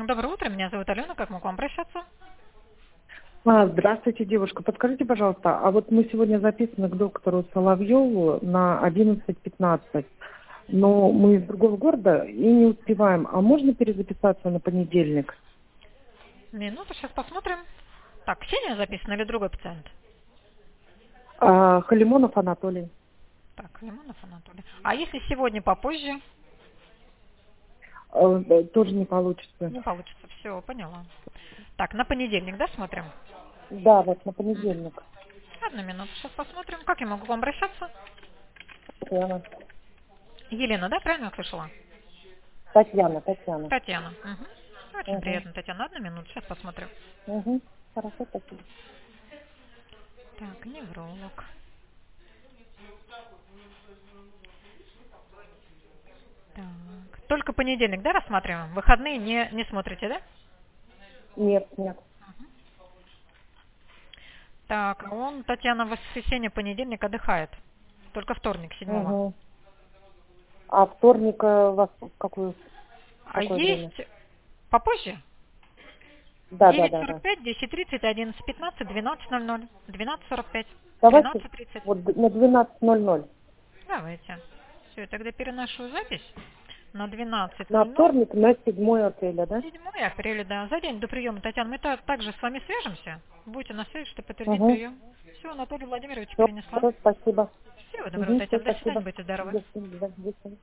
Доброе утро, меня зовут Алена, как могу к вам обращаться? Здравствуйте, девушка. Подскажите, пожалуйста, а вот мы сегодня записаны к доктору Соловьеву на 11:15, но мы из другого города и не успеваем. А можно перезаписаться на понедельник? Минуту, сейчас посмотрим. Так, Ксения записана или другой пациент? Халимонов Анатолий. Так, Лимонов Анатолий. А если сегодня попозже? Тоже не получится. Не получится, все, поняла. Так, на понедельник, да, смотрим? Да, вот на понедельник. Одну минуту, сейчас посмотрим. Как я могу к вам обращаться? Татьяна. Елена, да, правильно я слышала? Татьяна. Татьяна. Мгм. Очень Угу. приятно, Татьяна. Одну минуту, сейчас посмотрим. Угу. Хорошо, спасибо. Так, невролог. Так, только понедельник, да, рассматриваем? Выходные не смотрите, да? Нет. Так, он, Татьяна, в воскресенье, понедельник отдыхает. Только вторник, 7-го. Угу. А вторник у вас в А какое время? есть попозже? Да. 9:45, 10:30, 11:15, 12:00, 12:45, Давайте 13:30. вот на 12:00. Давайте. Все, тогда переношу запись на На 12:00. вторник, на 7 апреля, да? 7 апреля, да. За день до приема, Татьяна, мы также с вами свяжемся. Будете на связи, чтобы подтвердить Угу. прием. Все, Анатолий Владимирович Все, перенесла. спасибо. Всего доброго, Угу, все, Татьяна. До свидания, спасибо. будьте здоровы. До свидания.